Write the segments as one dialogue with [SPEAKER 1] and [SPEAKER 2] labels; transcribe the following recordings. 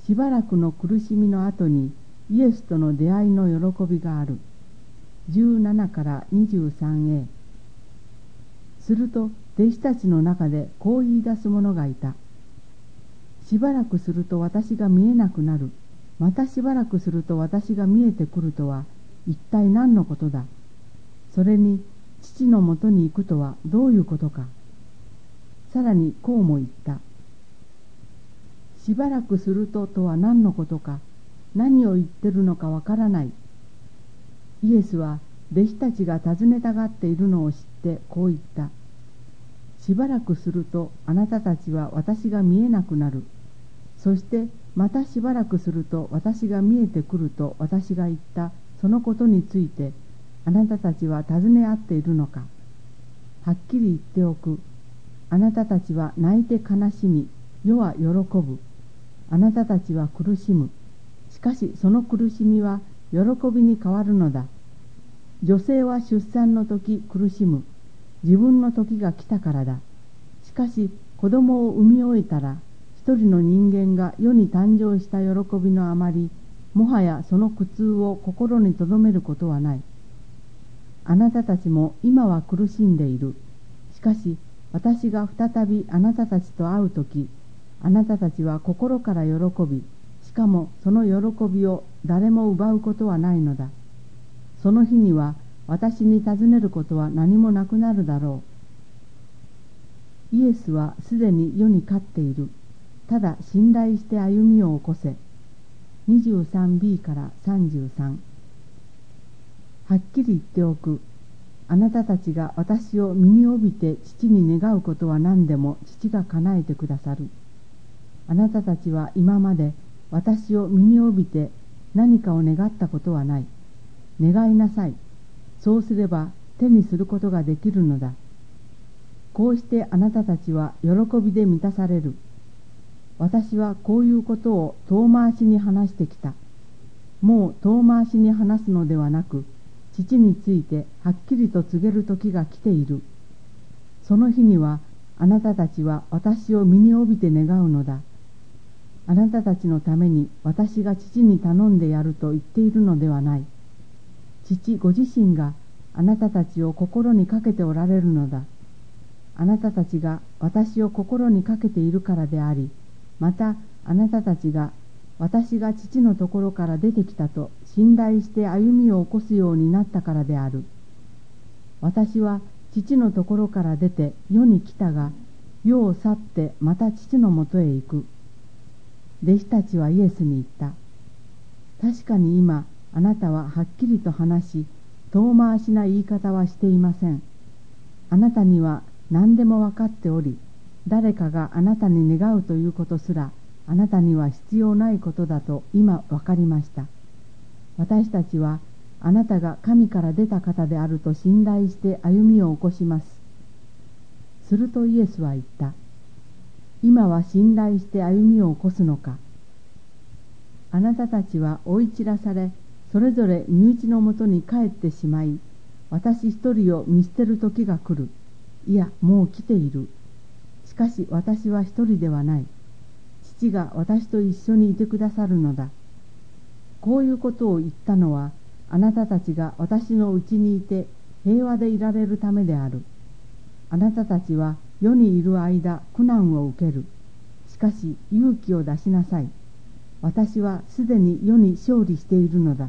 [SPEAKER 1] しばらくの苦しみの後にイエスとの出会いの喜びがある。17から23a。すると弟子たちの中でこう言い出す者がいた。しばらくすると私が見えなくなる。またしばらくすると私が見えてくるとは一体何のことだ。それに父のもとに行くとはどういうことか。さらにこうも言った。しばらくするととは何のことか、何を言ってるのかわからない。イエスは弟子たちが尋ねたがっているのを知ってこう言った。しばらくするとあなたたちは私が見えなくなる。そしてまたしばらくすると私が見えてくると私が言ったそのことについてあなたたちは尋ね合っているのか。はっきり言っておく。あなたたちは泣いて悲しみ、世は喜ぶ。あなたたちは苦しむ。しかしその苦しみは喜びに変わるのだ。女性は出産の時苦しむ。自分の時が来たからだ。しかし子供を産み終えたら、一人の人間が世に誕生した喜びのあまり、もはやその苦痛を心に留めることはない。あなたたちも今は苦しんでいる。しかし私が再びあなたたちと会うとき、あなたたちは心から喜び、しかもその喜びを誰も奪うことはないのだ。その日には私に尋ねることは何もなくなるだろう。イエスはすでに世に勝っている。ただ信頼して歩みを起こせ。23b から33。はっきり言っておく。あなたたちが私を身に帯びて父に願うことは何でも父が叶えてくださる。あなたたちは今まで私を身に帯びて何かを願ったことはない。願いなさい。そうすれば手にすることができるのだ。こうしてあなたたちは喜びで満たされる。私はこういうことを遠回しに話してきた。もう遠回しに話すのではなく、父についてはっきりと告げる時が来ている。その日にはあなたたちは私を身に帯びて願うのだ。あなたたちのために私が父に頼んでやると言っているのではない。父ご自身があなたたちを心にかけておられるのだ。あなたたちが私を心にかけているからであり、またあなたたちが私が父のところから出てきたと信頼して歩みを起こすようになったからである。私は父のところから出て世に来たが、世を去ってまた父のもとへ行く。弟子たちはイエスに言った。確かに今あなたははっきりと話し、遠回しな言い方はしていません。あなたには何でも分かっており、誰かがあなたに願うということすらあなたには必要ないことだと今分かりました。私たちはあなたが神から出た方であると信頼して歩みを起こします。するとイエスは言った。今は信頼して歩みを起こすのか。あなたたちは追い散らされ、それぞれ身内のもとに帰ってしまい、私一人を見捨てる時が来る。いや、もう来ている。しかし私は一人ではない。父が私と一緒にいてくださるのだ。こういうことを言ったのは、あなたたちが私のうちにいて平和でいられるためである。あなたたちは世にいる間苦難を受ける。しかし勇気を出しなさい。私はすでに世に勝利しているのだ。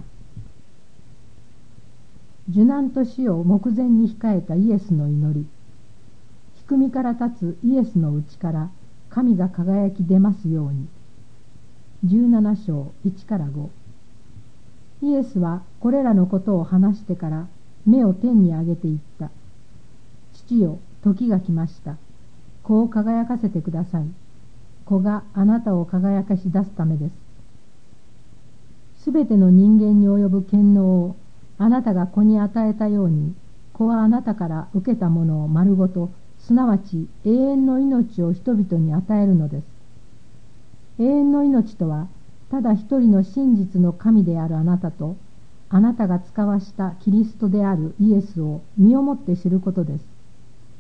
[SPEAKER 2] 受難と死を目前に控えたイエスの祈り。低みから立つイエスの内から神が輝き出ますように。17章1から5。イエスはこれらのことを話してから目を天に上げていった。父よ、時が来ました。子を輝かせてください。子があなたを輝かし出すためです。すべての人間に及ぶ権能をあなたが子に与えたように、子はあなたから受けたものを丸ごと、すなわち永遠の命を人々に与えるのです。永遠の命とは、ただ一人の真実の神であるあなたと、あなたが使わしたキリストであるイエスを身をもって知ることです。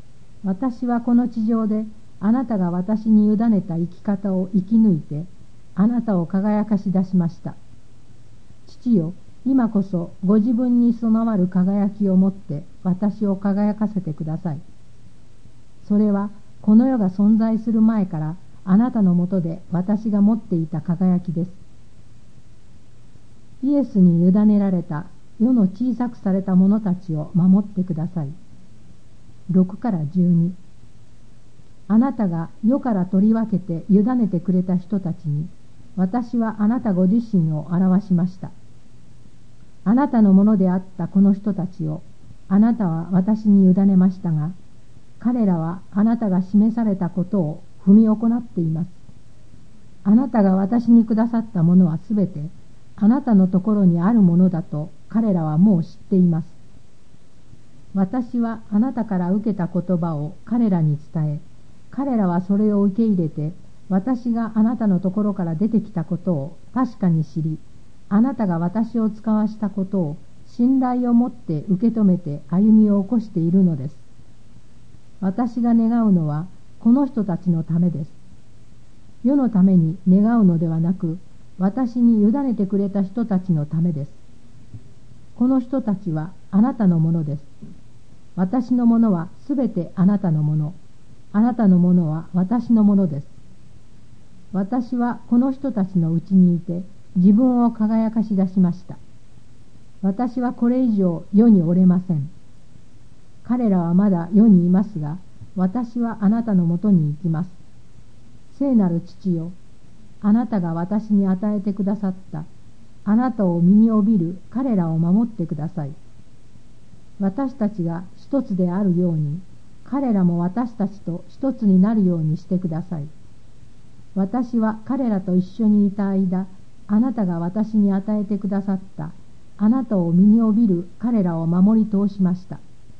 [SPEAKER 2] 私はこの地上であなたが私に委ねた生き方を生き抜いて、 あなたを輝かし出しました。父よ、今こそご自分に備わる輝きをもって私を輝かせてください。それはこの世が存在する前からあなたのもとで私が持っていた輝きです。イエスに委ねられた世の小さくされた者たちを守ってください。6から12。あなたが世から取り分けて委ねてくれた人たちに、私はあなたご自身を表しました。あなたのものであったこの人たちを、あなたは私に委ねましたが、彼らはあなたが示されたことを踏み行っています。あなたが私にくださったものはすべて、あなたのところにあるものだと彼らはもう知っています。私はあなたから受けた言葉を彼らに伝え、彼らはそれを受け入れて、私があなたのところから出てきたことを確かに知り、あなたが私を使わしたことを信頼を持って受け止めて歩みを起こしているのです。私が願うのはこの人たちのためです。世のために願うのではなく、私に委ねてくれた人たちのためです。この人たちはあなたのものです。私のものはすべてあなたのもの。あなたのものは私のものです。私はこの人たちのうちにいて自分を輝かし出しました。私はこれ以上世におれません。彼らはまだ世にいますが、私はあなたのもとに行きます。聖なる父よ、あなたが私に与えてくださったあなたを身に帯びる彼らを守ってください。私たちが一つであるように、彼らも私たちと一つになるようにしてください。私は彼らと一緒にいた間、あなたが私に与えてくださったあなたを身に帯びる彼らを守り通しました。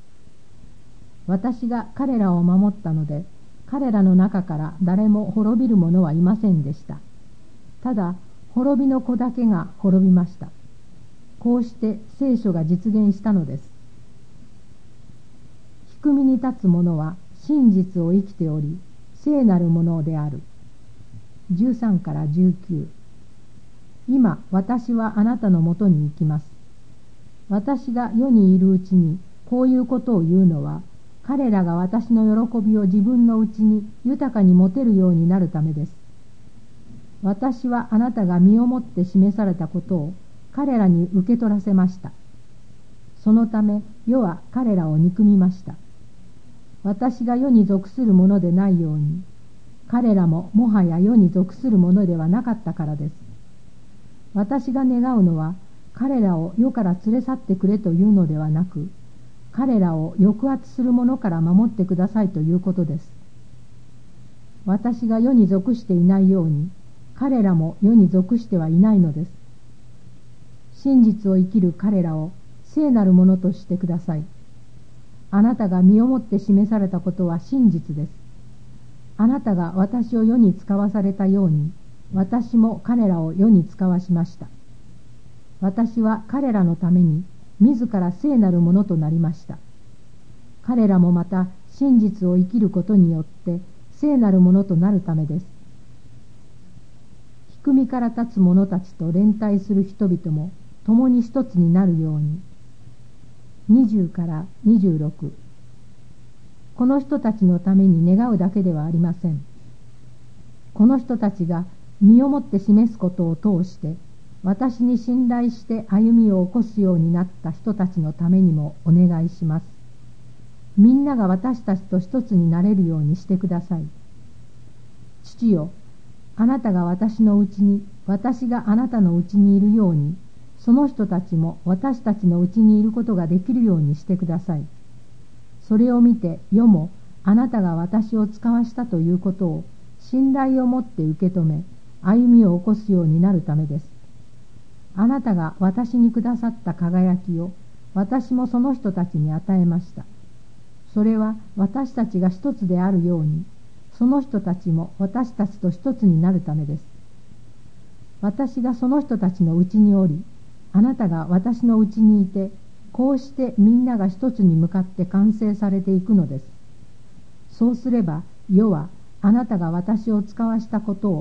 [SPEAKER 2] 私が彼らを守ったので、彼らの中から誰も滅びる者はいませんでした。ただ、滅びの子だけが滅びました。こうして聖書が実現したのです。低みに立つ者は真実を生きており、聖なるものである。13から19。今、私はあなたのもとに行きます。私が世にいるうちにこういうことを言うのは、彼らが私の喜びを自分のうちに豊かに持てるようになるためです。私はあなたが身をもって示されたことを彼らに受け取らせました。そのため世は彼らを憎みました。私が世に属するものでないように、彼らももはや世に属するものではなかったからです。私が願うのは、彼らを世から連れ去ってくれというのではなく、彼らを抑圧する者から守ってくださいということです。私が世に属していないように、彼らも世に属してはいないのです。真実を生きる彼らを聖なるものとしてください。あなたが身をもって示されたことは真実です。あなたが私を世に使わされたように、私も彼らを世に使わしました。私は彼らのために自ら聖なるものとなりました。彼らもまた真実を生きることによって聖なるものとなるためです。低みから立つ者たちと連帯する人々も共に一つになるように。20から26。この人たちのために願うだけではありません。この人たちが身をもって示すことを通して私に信頼して歩みを起こすようになった人たちのためにもお願いします。みんなが私たちと一つになれるようにしてください。父よ、あなたが私のうちに、私があなたのうちにいるように、その人たちも私たちのうちにいることができるようにしてください。それを見て世もあなたが私を使わしたということを信頼を持って受け止め、歩みを起こすようになるためです。あなたが私にくださった輝きを私もその人たちに与えました。それは私たちが一つであるように、その人たちも私たちと一つになるためです。私がその人たちのうちにおり、あなたが私のうちにいて、こうしてみんなが一つに向かって完成されていくのです。そうすれば世はあなたが私を使わしたことを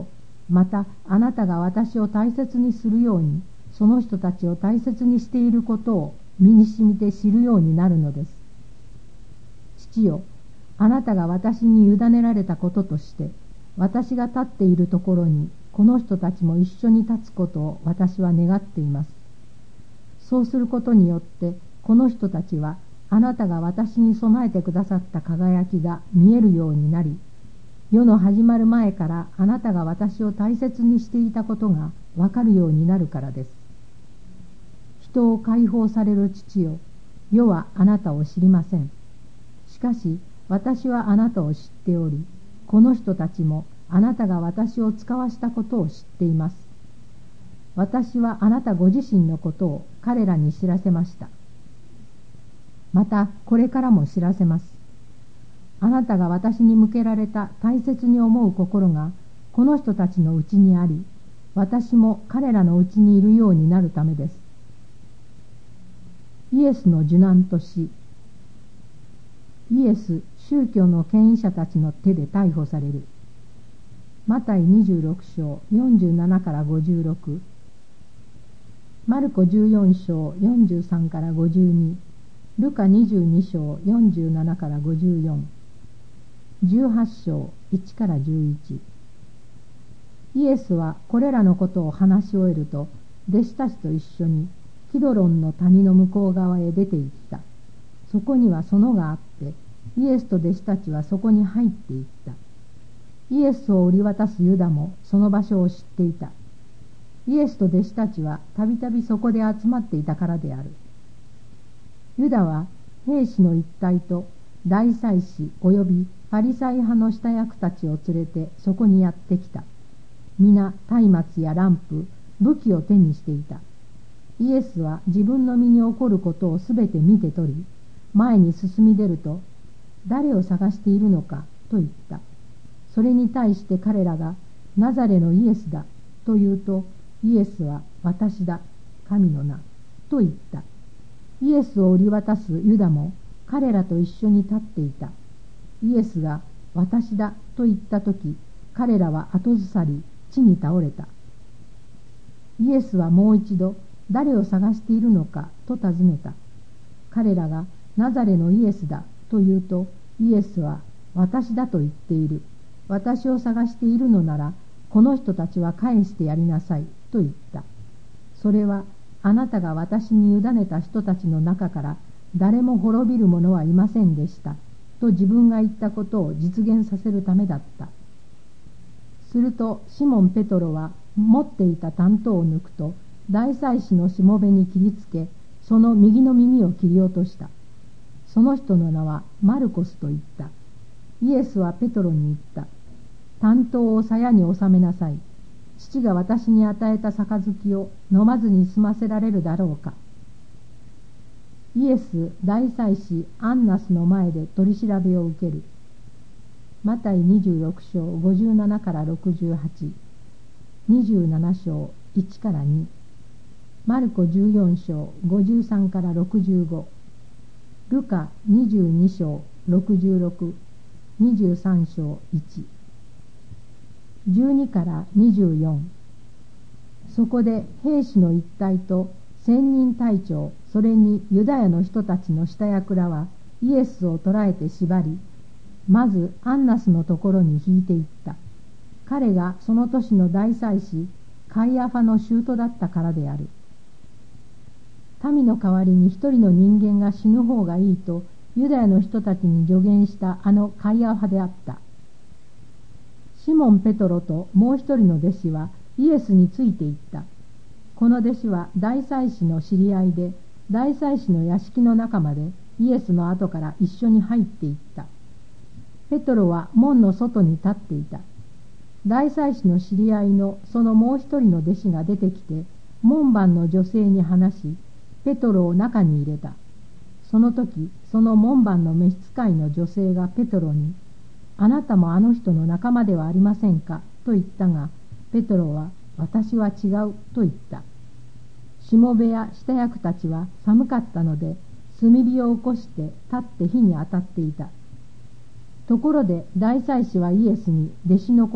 [SPEAKER 2] またあなたが私を大切にするように、その人たちを大切にしていることを身にしみて知るようになるのです。父よ、あなたが私に委ねられたこととして、私が立っているところにこの人たちも一緒に立つことを私は願っています。そうすることによってこの人たちはあなたが私に備えてくださった輝きが見えるようになり、世の始まる前からあなたが私を大切にしていたことがわかるようになるからです。人を解放される父よ、世はあなたを知りません。しかし私はあなたを知っており、この人たちもあなたが私を使わしたことを知っています。私はあなたご自身のことを彼らに知らせました。またこれからも知らせます。あなたが私に向けられた大切に思う心がこの人たちのうちにあり、私も彼らのうちにいるようになるためです。イエスの受難とし、イエス宗教の権威者たちの手で逮捕される。マタイ26章47から56、マルコ14章43から52、ルカ22章47から54、18章1から11。イエスはこれらのことを話し終えると、弟子たちと一緒にキドロンの谷の向こう側へ出て行った。そこには園があって、イエスと弟子たちはそこに入っていった。イエスを売り渡すユダもその場所を知っていた。イエスと弟子たちはたびたびそこで集まっていたからである。ユダは兵士の一隊と大祭司およびパリサイ派の下役たちを連れてそこにやってきた。皆松明やランプ、武器を手にしていた。イエスは自分の身に起こることをすべて見て取り、前に進み出ると、誰を探しているのかと言った。それに対して彼らがナザレのイエスだと言うと、イエスは私だ、神の名と言った。イエスを売り渡すユダも彼らと一緒に立っていた。イエスが私だと言ったとき、彼らは後ずさり地に倒れた。イエスはもう一度誰を探しているのかと尋ねた。彼らがナザレのイエスだと言うと、イエスは私だと言っている。私を探しているのなら、この人たちは返してやりなさいと言った。それはあなたが私に委ねた人たちの中から誰も滅びる者はいませんでしたと自分が言ったことを実現させるためだった。するとシモン・ペトロは持っていた短刀を抜くと、大祭司のしもべに切りつけ、その右の耳を切り落とした。その人の名はマルコスと言った。イエスはペトロに言った。短刀を鞘に収めなさい。父が私に与えた杯を飲まずに済ませられるだろうか。イエス大祭司アンナスの前で取り調べを受ける。マタイ26章57から68、27章1から2、マルコ14章53から65、ルカ22章66、23章1、12から24。そこで兵士の一隊と千人隊長、それにユダヤの人たちの下役らはイエスを捕らえて縛り、まずアンナスのところに引いていった。彼がその年の大祭司カイアファの舅だったからである。民の代わりに一人の人間が死ぬ方がいいとユダヤの人たちに助言したあのカイアファであった。シモン・ペトロともう一人の弟子はイエスについていった。この弟子は大祭司の知り合いで、大祭司の屋敷の中までイエスの後から一緒に入っていった。ペトロは門の外に立っていた。大祭司の知り合いのそのもう一人の弟子が出てきて、門番の女性に話し、ペトロを中に入れた。その時、その門番の召使いの女性がペトロに、あなたもあの人の仲間ではありませんかと言ったが、ペトロは私は違うと言った。しもべや下役たちは寒かったので炭火を起こして立って火に当たっていた。ところで大祭司はイエスに弟子の子と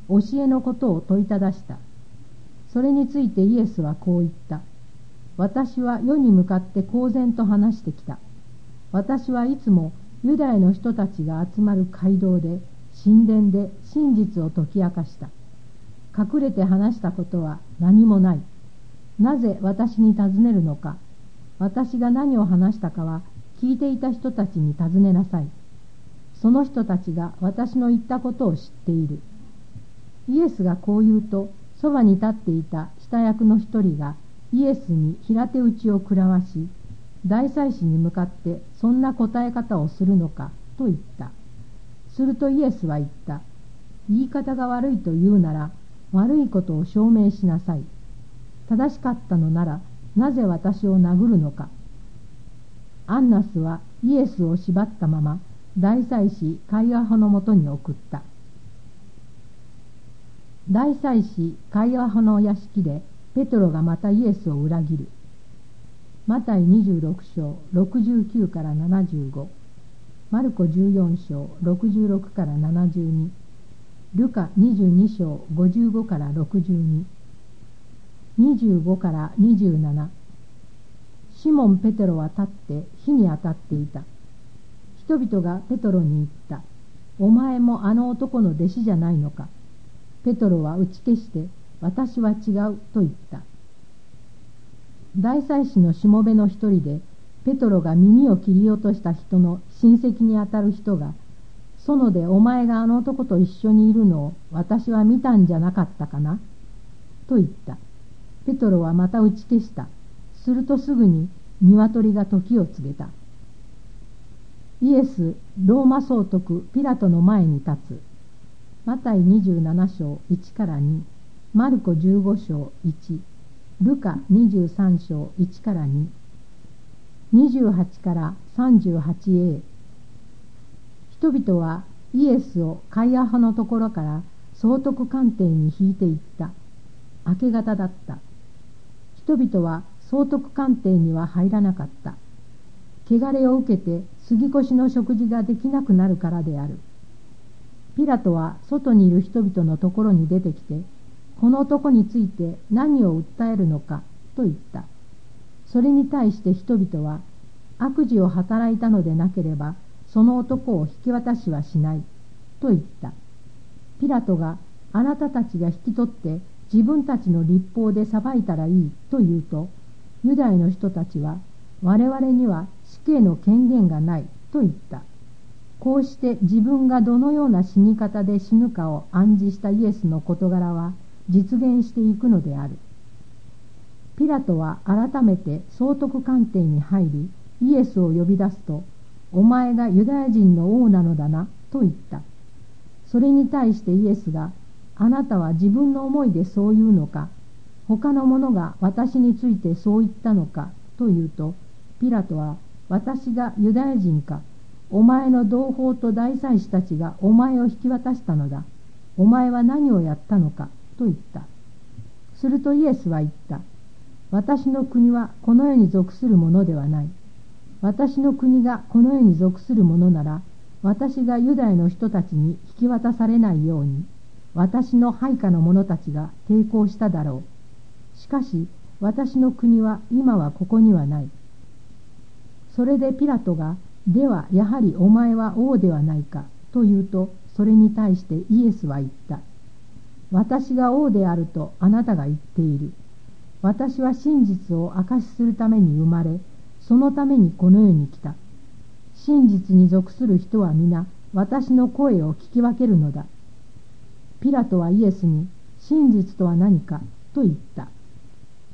[SPEAKER 2] 教えのことを問いただした。それについてイエスはこう言った。私は世に向かって公然と話してきた。私はいつもユダヤの人たちが集まる街道で、神殿で真実を解き明かした。隠れて話したことは何もない。なぜ私に尋ねるのか。私が何を話したかは聞いていた人たちに尋ねなさい。その人たちが私の言ったことを知っている。イエスがこう言うと、そばに立っていた下役の一人がイエスに平手打ちを食らわし、大祭司に向かってそんな答え方をするのかと言った。するとイエスは言った。言い方が悪いと言うなら悪いことを証明しなさい。正しかったのならなぜ私を殴るのか。アンナスはイエスを縛ったまま大祭司カイアファのもとに送った。大祭司カイアファの屋敷でペトロがまたイエスを裏切る。マタイ26章69から75、マルコ14章66から72、ルカ22章55から62、25から27。シモン・ペテロは立って火に当たっていた。人々がペトロに言った。お前もあの男の弟子じゃないのか。ペトロは打ち消して、私は違うと言った。大祭司のしもべの一人で、ペトロが耳を切り落とした人の親戚にあたる人が、園でお前があの男と一緒にいるのを私は見たんじゃなかったかなと言った。ペトロはまた打ち消した。するとすぐに鶏が時を告げた。イエス、ローマ総督ピラトの前に立つ。マタイ27章1から2、マルコ15章1、ルカ23章1から2、28から38a。人々はイエスをカイアファのところから総督官邸に引いていった。明け方だった。人々は総督官邸には入らなかった。汚れを受けて杉越の食事ができなくなるからである。ピラトは外にいる人々のところに出てきて、この男について何を訴えるのかと言った。それに対して人々は、悪事を働いたのでなければその男を引き渡しはしないと言った。ピラトが、あなたたちが引き取って自分たちの律法で裁いたらいいと言うと、ユダヤの人たちは、我々には死刑の権限がないと言った。こうして自分がどのような死に方で死ぬかを暗示したイエスの事柄は実現していくのである。ピラトは改めて総督官邸に入り、イエスを呼び出すと、お前がユダヤ人の王なのだなと言った。それに対してイエスが、あなたは自分の思いでそう言うのか、他の者が私についてそう言ったのかと言うと、ピラトは、私がユダヤ人か、お前の同胞と大祭司たちがお前を引き渡したのだ。お前は何をやったのかと言った。するとイエスは言った。私の国はこの世に属するものではない。私の国がこの世に属するものなら、私がユダヤの人たちに引き渡されないように、私の配下の者たちが抵抗しただろう。しかし、私の国は今はここにはない。それでピラトが、ではやはりお前は王ではないかと言うと、それに対してイエスは言った。私が王であるとあなたが言っている。私は真実を証しするために生まれ、そのためにこの世に来た。真実に属する人は皆私の声を聞き分けるのだ。ピラトはイエスに、真実とは何かと言った。